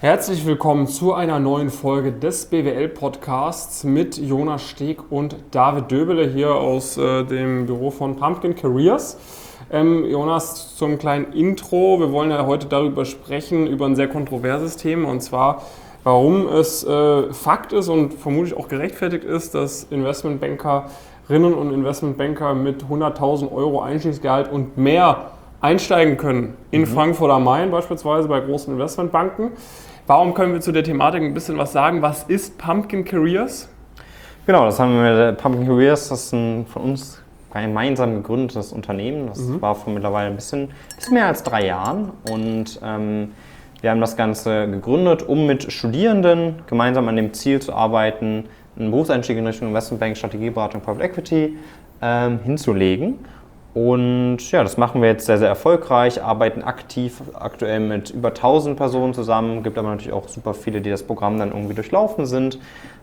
Herzlich willkommen zu einer neuen Folge des BWL-Podcasts mit Jonas Steg und David Döbele hier aus dem Büro von Pumpkin Careers. Jonas, zum kleinen Intro. Wir wollen ja heute darüber sprechen, über ein sehr kontroverses Thema, und zwar, warum es Fakt ist und vermutlich auch gerechtfertigt ist, dass Investmentbankerinnen und Investmentbanker mit 100.000 Euro Einstiegsgehalt und mehr einsteigen können in Frankfurt am Main beispielsweise bei großen Investmentbanken. Warum können wir zu der Thematik ein bisschen was sagen? Was ist Pumpkin Careers? Genau, das haben wir. Pumpkin Careers, das ist ein von uns gemeinsam gegründetes Unternehmen. Das war vor mittlerweile ein bisschen mehr als 3 Jahren. Und wir haben das Ganze gegründet, um mit Studierenden gemeinsam an dem Ziel zu arbeiten, einen Berufseinstieg in Richtung Investmentbank, Strategieberatung, Private Equity hinzulegen. Und ja, das machen wir jetzt sehr, sehr erfolgreich, arbeiten aktiv aktuell mit über 1000 Personen zusammen, gibt aber natürlich auch super viele, die das Programm dann irgendwie durchlaufen sind.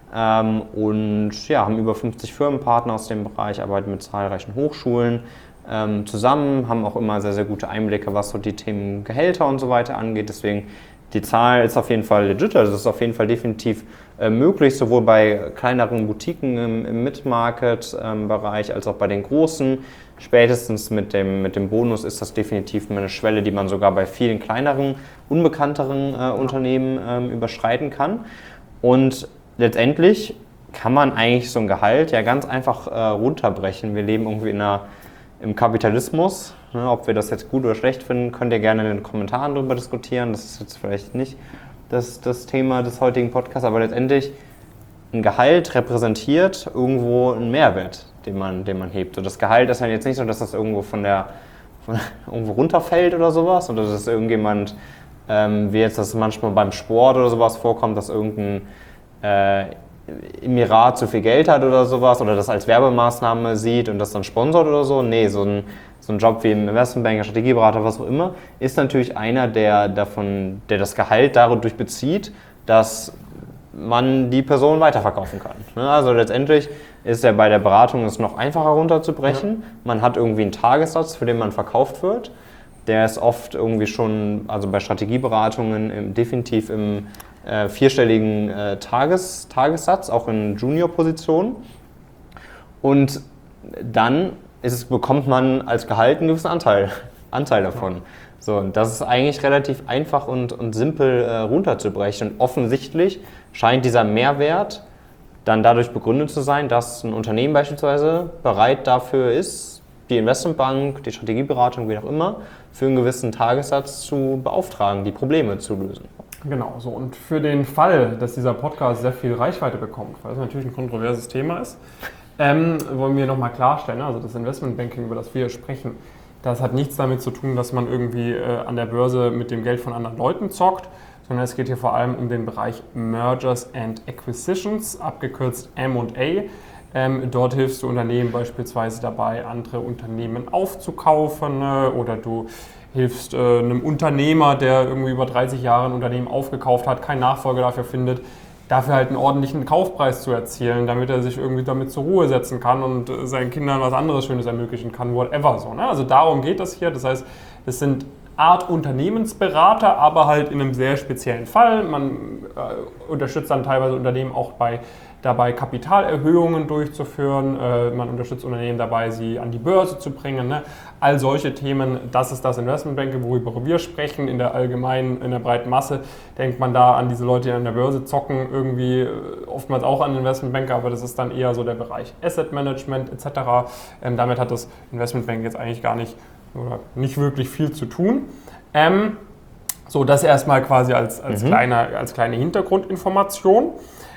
Und ja, haben über 50 Firmenpartner aus dem Bereich, arbeiten mit zahlreichen Hochschulen zusammen, haben auch immer sehr, sehr gute Einblicke, was so die Themen Gehälter und so weiter angeht. Deswegen, die Zahl ist auf jeden Fall legit, also es ist auf jeden Fall definitiv möglich, sowohl bei kleineren Boutiquen im Mid-Market-Bereich als auch bei den großen. Spätestens mit dem Bonus ist das definitiv eine Schwelle, die man sogar bei vielen kleineren, unbekannteren Unternehmen überschreiten kann. Und letztendlich kann man eigentlich so ein Gehalt ja ganz einfach runterbrechen. Wir leben irgendwie im Kapitalismus. Ob wir das jetzt gut oder schlecht finden, könnt ihr gerne in den Kommentaren darüber diskutieren. Das ist jetzt vielleicht nicht das Thema des heutigen Podcasts, aber letztendlich ein Gehalt repräsentiert irgendwo einen Mehrwert, den man hebt. Und das Gehalt ist ja jetzt nicht so, dass das irgendwo irgendwo runterfällt oder sowas, oder dass irgendjemand, wie jetzt das manchmal beim Sport oder sowas vorkommt, dass irgendein Emirat zu viel Geld hat oder sowas, oder das als Werbemaßnahme sieht und das dann sponsort oder so. Nee, so ein Job wie im Investmentbanker, Strategieberater, was auch immer, ist natürlich einer, der das Gehalt dadurch bezieht, dass man die Person weiterverkaufen kann. Also letztendlich ist ja bei der Beratung es noch einfacher runterzubrechen. Ja. Man hat irgendwie einen Tagessatz, für den man verkauft wird. Der ist oft irgendwie schon, also bei Strategieberatungen definitiv im vierstelligen Tagessatz, auch in Junior-Positionen. Und dann bekommt man als Gehalt einen gewissen Anteil davon. Ja. So, und das ist eigentlich relativ einfach und simpel runterzubrechen. Und offensichtlich scheint dieser Mehrwert dann dadurch begründet zu sein, dass ein Unternehmen beispielsweise bereit dafür ist, die Investmentbank, die Strategieberatung, wie auch immer, für einen gewissen Tagessatz zu beauftragen, die Probleme zu lösen. Genau, so. Und für den Fall, dass dieser Podcast sehr viel Reichweite bekommt, weil es natürlich ein kontroverses Thema ist, wollen wir nochmal klarstellen, also das Investmentbanking, über das wir sprechen, das hat nichts damit zu tun, dass man irgendwie an der Börse mit dem Geld von anderen Leuten zockt, sondern es geht hier vor allem um den Bereich Mergers and Acquisitions, abgekürzt M&A. Dort hilfst du Unternehmen beispielsweise dabei, andere Unternehmen aufzukaufen, oder du hilfst einem Unternehmer, der irgendwie über 30 Jahre ein Unternehmen aufgekauft hat, keinen Nachfolger dafür findet, dafür halt einen ordentlichen Kaufpreis zu erzielen, damit er sich irgendwie damit zur Ruhe setzen kann und seinen Kindern was anderes Schönes ermöglichen kann, whatever so. Ne? Also darum geht es hier. Das heißt, es sind Art Unternehmensberater, aber halt in einem sehr speziellen Fall. Man unterstützt dann teilweise Unternehmen auch dabei, Kapitalerhöhungen durchzuführen. Man unterstützt Unternehmen dabei, sie an die Börse zu bringen. Ne? All solche Themen, das ist das Investmentbanking, worüber wir sprechen. In der breiten Masse denkt man da an diese Leute, die an der Börse zocken, irgendwie oftmals auch an Investmentbanker, aber das ist dann eher so der Bereich Asset Management etc. Damit hat das Investmentbanking jetzt eigentlich gar nicht oder nicht wirklich viel zu tun. So, das erstmal quasi als kleine Hintergrundinformation.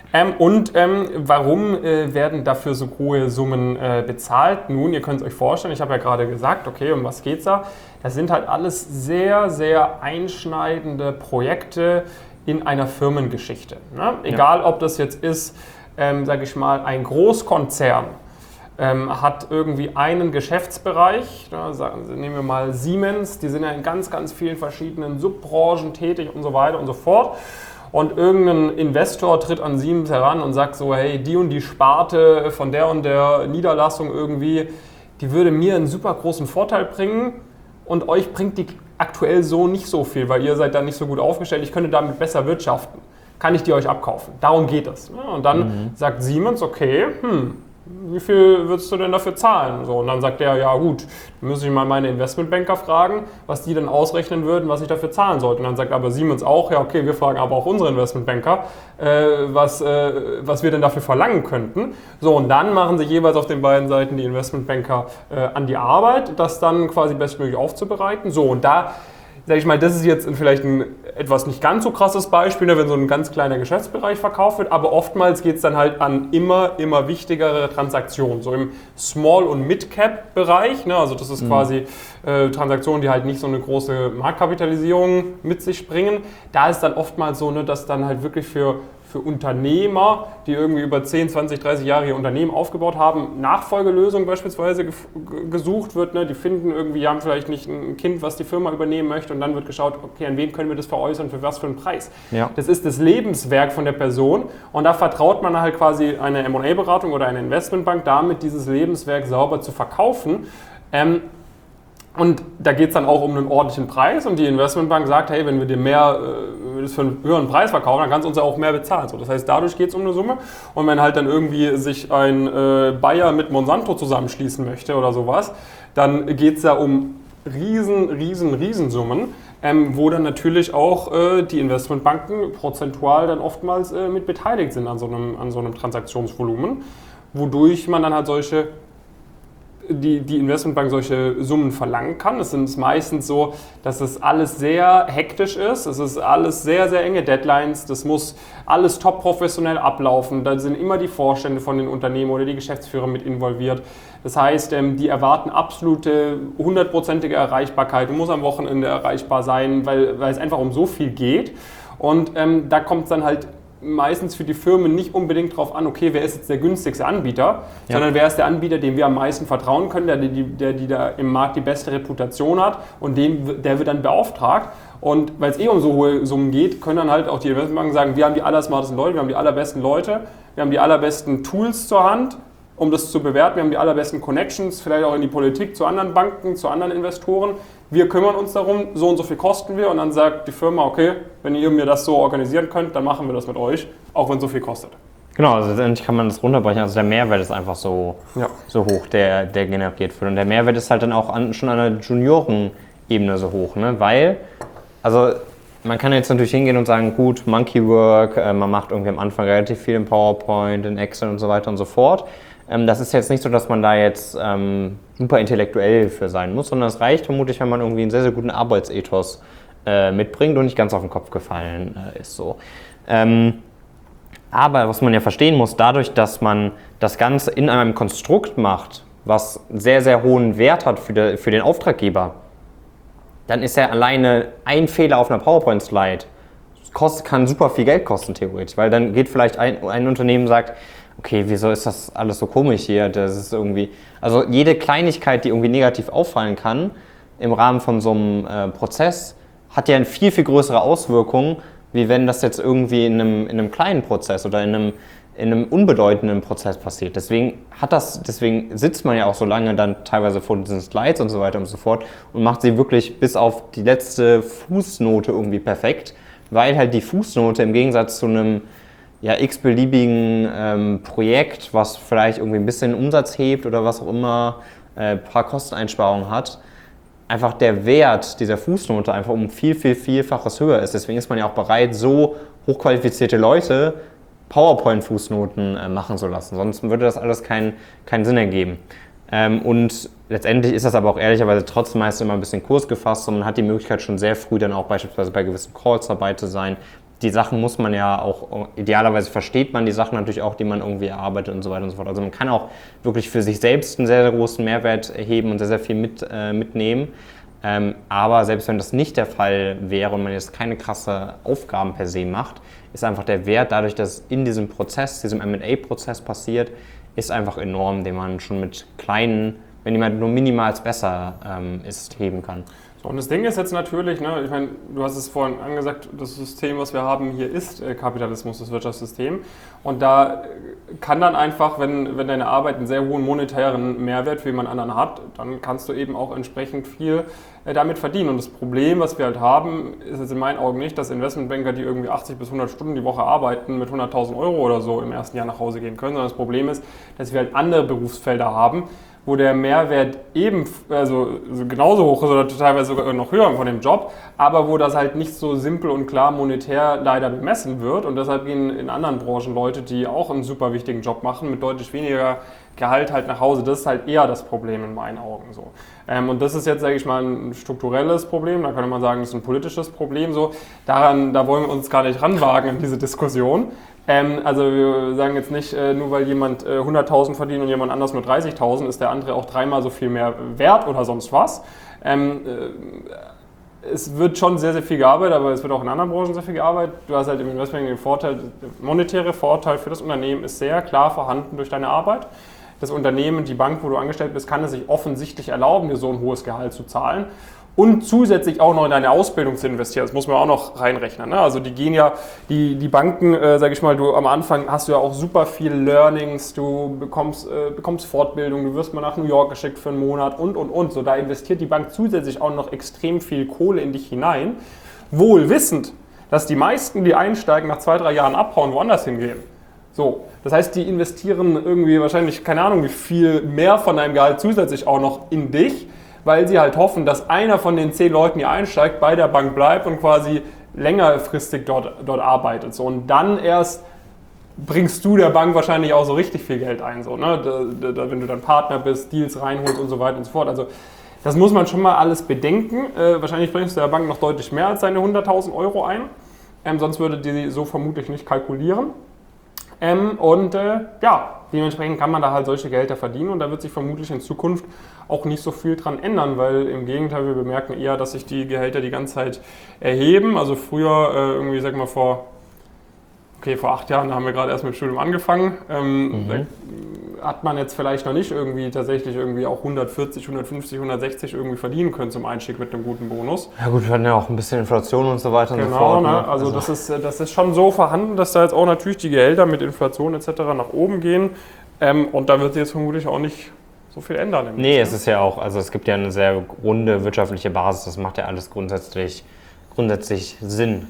Warum werden dafür so hohe Summen bezahlt? Nun, ihr könnt es euch vorstellen, ich habe ja gerade gesagt, okay, um was geht's da? Das sind halt alles sehr, sehr einschneidende Projekte in einer Firmengeschichte. Ne? Egal, ob das jetzt ist, sage ich mal, ein Großkonzern, hat irgendwie einen Geschäftsbereich, nehmen wir mal Siemens, die sind ja in ganz, ganz vielen verschiedenen Subbranchen tätig und so weiter und so fort. Und irgendein Investor tritt an Siemens heran und sagt so, hey, die und die Sparte von der und der Niederlassung irgendwie, die würde mir einen super großen Vorteil bringen und euch bringt die aktuell so nicht so viel, weil ihr seid da nicht so gut aufgestellt, ich könnte damit besser wirtschaften. Kann ich die euch abkaufen? Darum geht es. Und dann sagt Siemens, okay, wie viel würdest du denn dafür zahlen? So, und dann sagt der, ja gut, dann muss ich mal meine Investmentbanker fragen, was die dann ausrechnen würden, was ich dafür zahlen sollte. Und dann sagt aber Siemens auch, ja okay, wir fragen aber auch unsere Investmentbanker, was wir denn dafür verlangen könnten. So, und dann machen sich jeweils auf den beiden Seiten die Investmentbanker an die Arbeit, das dann quasi bestmöglich aufzubereiten. So, und da sag ich mal, das ist jetzt vielleicht ein etwas nicht ganz so krasses Beispiel, wenn so ein ganz kleiner Geschäftsbereich verkauft wird, aber oftmals geht es dann halt an immer wichtigere Transaktionen. So im Small- und Mid-Cap-Bereich, ne, also das ist quasi Transaktionen, die halt nicht so eine große Marktkapitalisierung mit sich bringen. Da ist dann oftmals so, ne, dass dann halt wirklich für Unternehmer, die irgendwie über 10, 20, 30 Jahre ihr Unternehmen aufgebaut haben, Nachfolgelösungen beispielsweise gesucht wird. Ne? Die finden irgendwie, die haben vielleicht nicht ein Kind, was die Firma übernehmen möchte und dann wird geschaut, okay, an wen können wir das veräußern, für was für einen Preis. Ja. Das ist das Lebenswerk von der Person und da vertraut man halt quasi eine M&A-Beratung oder eine Investmentbank damit, dieses Lebenswerk sauber zu verkaufen. Und da geht es dann auch um einen ordentlichen Preis und die Investmentbank sagt, hey, wenn wir dir das für einen höheren Preis verkaufen, dann kannst du uns ja auch mehr bezahlen. So, das heißt, dadurch geht es um eine Summe und wenn halt dann irgendwie sich ein Bayer mit Monsanto zusammenschließen möchte oder sowas, dann geht es ja um Riesensummen, wo dann natürlich auch die Investmentbanken prozentual dann oftmals mit beteiligt sind an so einem Transaktionsvolumen, wodurch man dann halt die Investmentbank solche Summen verlangen kann. Es ist meistens so, dass es alles sehr hektisch ist. Es ist alles sehr, sehr enge Deadlines. Das muss alles top professionell ablaufen. Da sind immer die Vorstände von den Unternehmen oder die Geschäftsführer mit involviert. Das heißt, die erwarten absolute 100%ige Erreichbarkeit. Du musst am Wochenende erreichbar sein, weil es einfach um so viel geht. Und da kommt es dann halt meistens für die Firmen nicht unbedingt darauf an, okay, wer ist jetzt der günstigste Anbieter, sondern wer ist der Anbieter, dem wir am meisten vertrauen können, der da im Markt die beste Reputation hat und der wird dann beauftragt. Und weil es um so hohe Summen geht, können dann halt auch die Investmentbanken sagen, wir haben die allersmartesten Leute, wir haben die allerbesten Leute, wir haben die allerbesten Tools zur Hand, um das zu bewerten, wir haben die allerbesten Connections, vielleicht auch in die Politik, zu anderen Banken, zu anderen Investoren. Wir kümmern uns darum, so und so viel kosten wir und dann sagt die Firma, okay, wenn ihr mir das so organisieren könnt, dann machen wir das mit euch, auch wenn es so viel kostet. Genau, also letztendlich kann man das runterbrechen, also der Mehrwert ist einfach so hoch, der generiert wird. Und der Mehrwert ist halt dann auch schon an der Junioren-Ebene so hoch, ne? Weil, also man kann jetzt natürlich hingehen und sagen, gut, Monkey Work, man macht irgendwie am Anfang relativ viel in PowerPoint, in Excel und so weiter und so fort. Das ist jetzt nicht so, dass man da jetzt super intellektuell für sein muss, sondern es reicht vermutlich, wenn man irgendwie einen sehr, sehr guten Arbeitsethos mitbringt und nicht ganz auf den Kopf gefallen ist. So. Aber was man ja verstehen muss, dadurch, dass man das Ganze in einem Konstrukt macht, was sehr, sehr hohen Wert hat für den Auftraggeber, dann ist ja alleine ein Fehler auf einer PowerPoint-Slide kann super viel Geld kosten, theoretisch, weil dann geht vielleicht ein Unternehmen und sagt, okay, wieso ist das alles so komisch hier? Das ist irgendwie, also jede Kleinigkeit, die irgendwie negativ auffallen kann im Rahmen von so einem Prozess, hat ja eine viel, viel größere Auswirkung, wie wenn das jetzt irgendwie in einem kleinen Prozess oder in einem unbedeutenden Prozess passiert. Deswegen sitzt man ja auch so lange dann teilweise vor diesen Slides und so weiter und so fort und macht sie wirklich bis auf die letzte Fußnote irgendwie perfekt, weil halt die Fußnote im Gegensatz zu einem x-beliebigen Projekt, was vielleicht irgendwie ein bisschen Umsatz hebt oder was auch immer, ein paar Kosteneinsparungen hat, einfach der Wert dieser Fußnote einfach um Vielfaches höher ist. Deswegen ist man ja auch bereit, so hochqualifizierte Leute PowerPoint-Fußnoten machen zu lassen. Sonst würde das alles keinen Sinn ergeben. Und letztendlich ist das aber auch ehrlicherweise trotzdem meist immer ein bisschen kursgefasst und man hat die Möglichkeit schon sehr früh dann auch beispielsweise bei gewissen Calls dabei zu sein. Die Sachen muss man ja auch, idealerweise versteht man die Sachen natürlich auch, die man irgendwie erarbeitet und so weiter und so fort. Also man kann auch wirklich für sich selbst einen sehr, sehr großen Mehrwert erheben und sehr, sehr viel mitnehmen. Aber selbst wenn das nicht der Fall wäre und man jetzt keine krasse Aufgaben per se macht, ist einfach der Wert dadurch, dass in diesem Prozess, diesem M&A-Prozess passiert, ist einfach enorm, den man schon mit kleinen, wenn jemand nur minimal besser ist, heben kann. So, und das Ding ist jetzt natürlich, ne, ich meine, du hast es vorhin angesagt, das System, was wir haben hier, ist Kapitalismus, das Wirtschaftssystem. Und da kann dann einfach, wenn deine Arbeit einen sehr hohen monetären Mehrwert für jemand anderen hat, dann kannst du eben auch entsprechend viel damit verdienen. Und das Problem, was wir halt haben, ist jetzt in meinen Augen nicht, dass Investmentbanker, die irgendwie 80 bis 100 Stunden die Woche arbeiten, mit 100.000 Euro oder so im ersten Jahr nach Hause gehen können, sondern das Problem ist, dass wir halt andere Berufsfelder haben, wo der Mehrwert also genauso hoch ist oder teilweise sogar noch höher von dem Job, aber wo das halt nicht so simpel und klar monetär leider bemessen wird. Und deshalb gehen in anderen Branchen Leute, die auch einen super wichtigen Job machen, mit deutlich weniger Gehalt halt nach Hause. Das ist halt eher das Problem in meinen Augen so. Und das ist jetzt, sage ich mal, ein strukturelles Problem. Da könnte man sagen, das ist ein politisches Problem so. Da wollen wir uns gar nicht ranwagen in diese Diskussion. Also wir sagen jetzt nicht, nur weil jemand 100.000 verdient und jemand anders nur 30.000, ist der andere auch dreimal so viel mehr wert oder sonst was. Es wird schon sehr, sehr viel gearbeitet, aber es wird auch in anderen Branchen sehr viel gearbeitet. Du hast halt im Investment den Vorteil, der monetäre Vorteil für das Unternehmen ist sehr klar vorhanden durch deine Arbeit. Das Unternehmen, die Bank, wo du angestellt bist, kann es sich offensichtlich erlauben, dir so ein hohes Gehalt zu zahlen. Und zusätzlich auch noch in deine Ausbildung zu investieren. Das muss man auch noch reinrechnen. Ne? Also die gehen ja, die Banken, sage ich mal, du am Anfang hast du ja auch super viel Learnings, du bekommst Fortbildung, du wirst mal nach New York geschickt für einen Monat und. So, da investiert die Bank zusätzlich auch noch extrem viel Kohle in dich hinein, wohl wissend, dass die meisten, die einsteigen, nach 2-3 Jahren abhauen, woanders hingehen. So, das heißt, die investieren irgendwie wahrscheinlich, keine Ahnung, wie viel mehr von deinem Gehalt zusätzlich auch noch in dich, weil sie halt hoffen, dass einer von den 10 Leuten, die einsteigt, bei der Bank bleibt und quasi längerfristig dort arbeitet. So, und dann erst bringst du der Bank wahrscheinlich auch so richtig viel Geld ein, so, ne? Wenn du dann Partner bist, Deals reinholst und so weiter und so fort. Also das muss man schon mal alles bedenken. Wahrscheinlich bringst du der Bank noch deutlich mehr als seine 100.000 Euro ein. Sonst würde die so vermutlich nicht kalkulieren. Dementsprechend kann man da halt solche Gelder verdienen und da wird sich vermutlich in Zukunft auch nicht so viel dran ändern, weil im Gegenteil, wir bemerken eher, dass sich die Gehälter die ganze Zeit erheben. Also früher, vor 8 Jahren haben wir gerade erst mit dem Studium angefangen, da hat man jetzt vielleicht noch nicht tatsächlich auch 140, 150, 160 irgendwie verdienen können zum Einstieg mit einem guten Bonus. Ja gut, wir hatten ja auch ein bisschen Inflation und so weiter und so fort. Ne? Also das ist schon so vorhanden, dass da jetzt auch natürlich die Gehälter mit Inflation etc. nach oben gehen. Und da wird sich jetzt vermutlich auch nicht so viel ändern. Es ist ja auch, also es gibt ja eine sehr runde wirtschaftliche Basis, das macht ja alles grundsätzlich Sinn.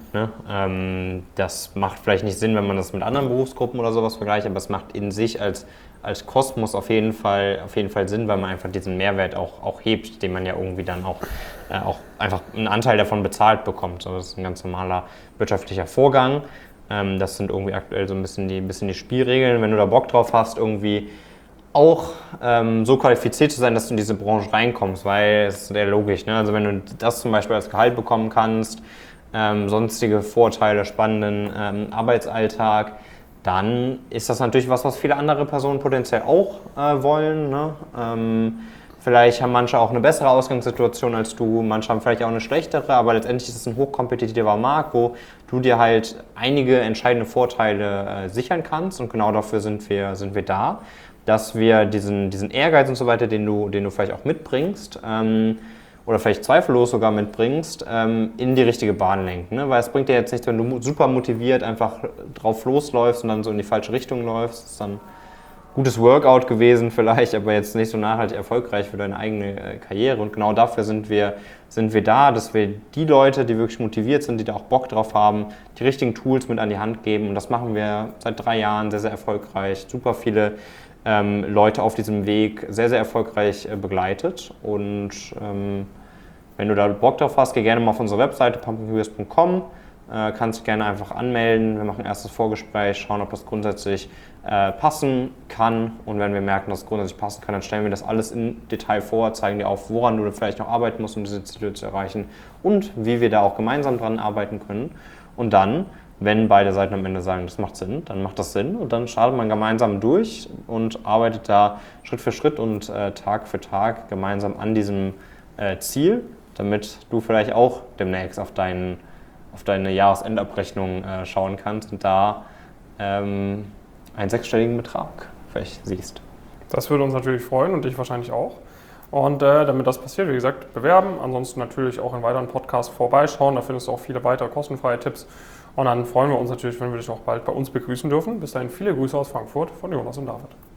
Ne? Das macht vielleicht nicht Sinn, wenn man das mit anderen Berufsgruppen oder sowas vergleicht, aber es macht in sich als Kosmos auf jeden Fall Sinn, weil man einfach diesen Mehrwert auch hebt, den man ja irgendwie dann auch einfach einen Anteil davon bezahlt bekommt. So, das ist ein ganz normaler wirtschaftlicher Vorgang. Das sind irgendwie aktuell so ein bisschen die Spielregeln. Wenn du da Bock drauf hast, irgendwie auch so qualifiziert zu sein, dass du in diese Branche reinkommst, weil es ist sehr logisch. Ne? Also wenn du das zum Beispiel als Gehalt bekommen kannst, sonstige Vorteile, spannenden Arbeitsalltag, dann ist das natürlich was viele andere Personen potenziell auch wollen. Ne? Vielleicht haben manche auch eine bessere Ausgangssituation als du, manche haben vielleicht auch eine schlechtere, aber letztendlich ist es ein hochkompetitiver Markt, wo du dir halt einige entscheidende Vorteile sichern kannst und genau dafür sind wir da, dass wir diesen Ehrgeiz und so weiter, den du vielleicht auch mitbringst, oder vielleicht zweifellos sogar mitbringst, in die richtige Bahn lenken. Ne? Weil es bringt dir jetzt nichts, wenn du super motiviert einfach drauf losläufst und dann so in die falsche Richtung läufst. Das ist dann ein gutes Workout gewesen vielleicht, aber jetzt nicht so nachhaltig erfolgreich für deine eigene Karriere. Und genau dafür sind wir da, dass wir die Leute, die wirklich motiviert sind, die da auch Bock drauf haben, die richtigen Tools mit an die Hand geben. Und das machen wir seit 3 Jahren sehr, sehr erfolgreich. Super viele Leute auf diesem Weg sehr, sehr erfolgreich begleitet. Und wenn du da Bock drauf hast, geh gerne mal auf unsere Webseite pumpkinhubers.com, kannst dich gerne einfach anmelden. Wir machen ein erstes Vorgespräch, schauen, ob das grundsätzlich passen kann. Und wenn wir merken, dass es grundsätzlich passen kann, dann stellen wir das alles im Detail vor, zeigen dir auf, woran du vielleicht noch arbeiten musst, um diese Ziele zu erreichen und wie wir da auch gemeinsam dran arbeiten können. Und dann, wenn beide Seiten am Ende sagen, das macht Sinn, dann macht das Sinn und dann startet man gemeinsam durch und arbeitet da Schritt für Schritt und Tag für Tag gemeinsam an diesem Ziel, damit du vielleicht auch demnächst auf deine Jahresendabrechnung schauen kannst und da einen 6-stelligen Betrag vielleicht siehst. Das würde uns natürlich freuen und dich wahrscheinlich auch. Und damit das passiert, wie gesagt, bewerben. Ansonsten natürlich auch in weiteren Podcasts vorbeischauen. Da findest du auch viele weitere kostenfreie Tipps. Und dann freuen wir uns natürlich, wenn wir dich auch bald bei uns begrüßen dürfen. Bis dahin viele Grüße aus Frankfurt von Jonas und David.